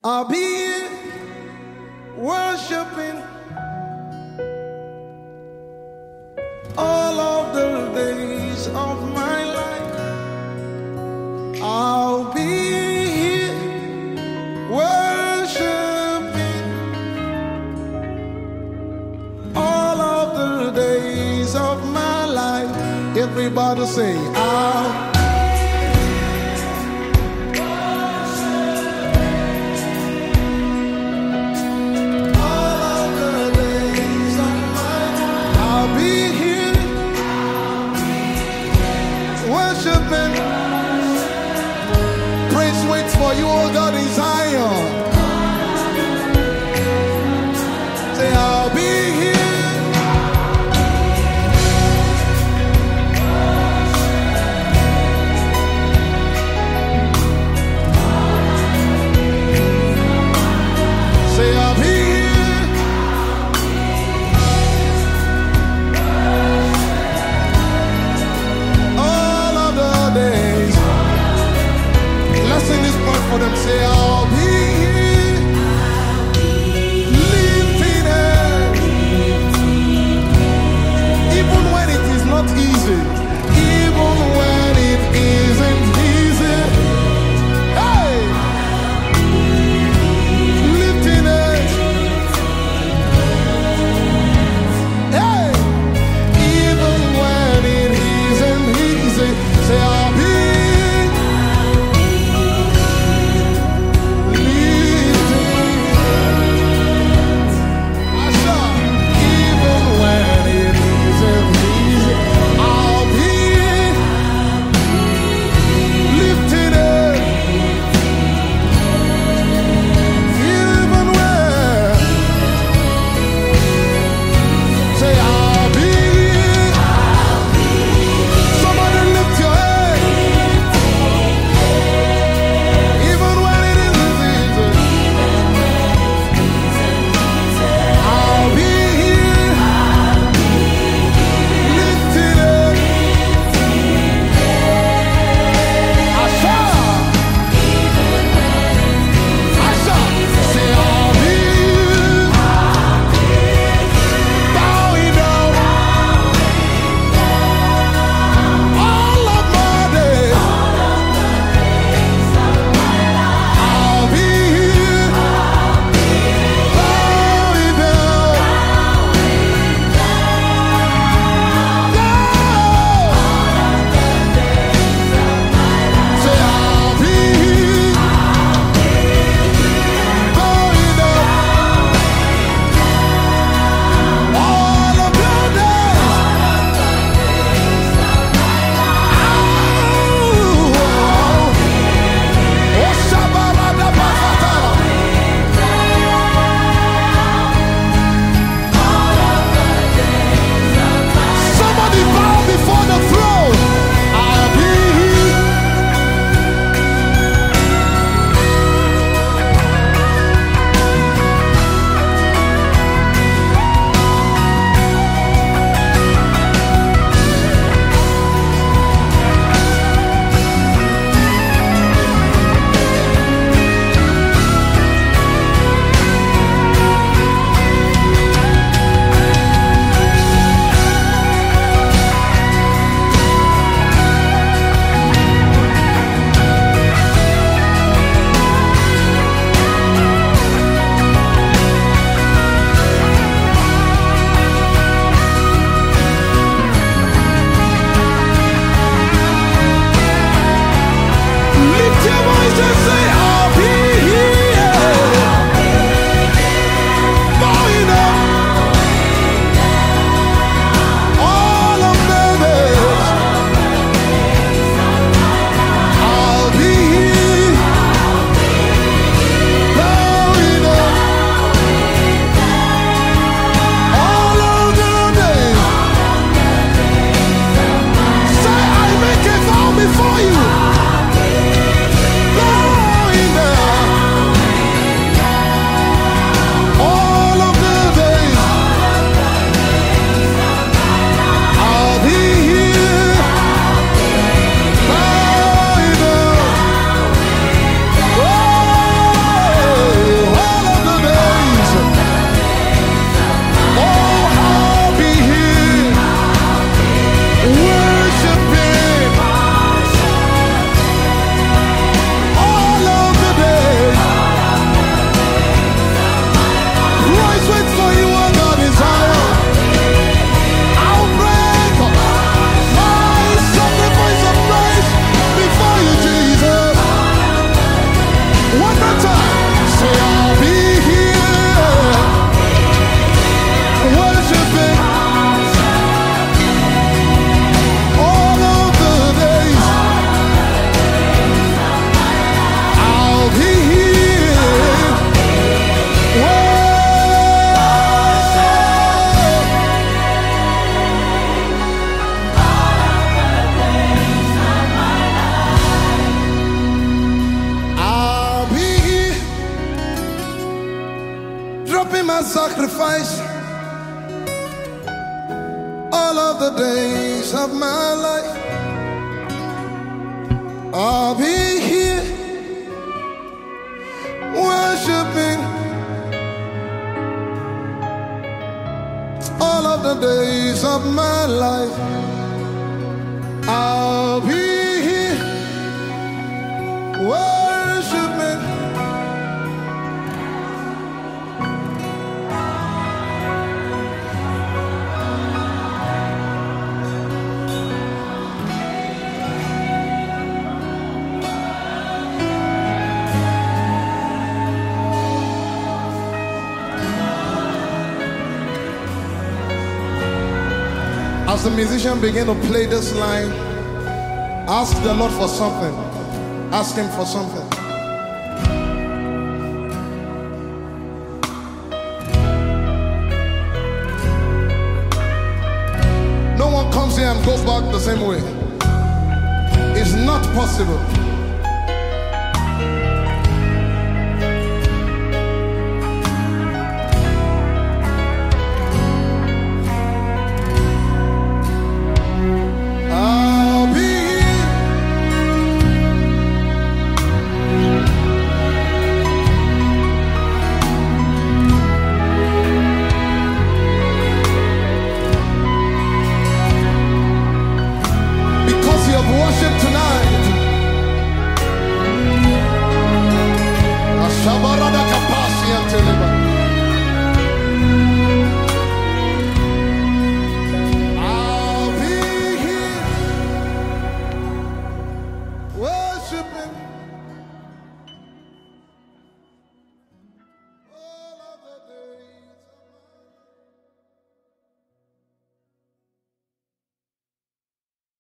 I'll be here worshiping all of the days of my life. I'll be here worshiping all of the days of my life. Everybody say, I'll worshiping. Praise waits for you, oh God, in Zion. Say, I'll be here. be my sacrifice all of the days of my life. I'll be here worshiping all of the days of my life. I'll be here worshiping. As the musician began to play this line, ask the Lord for something. Ask Him for something. No one comes here and goes back the same way. It's not possible.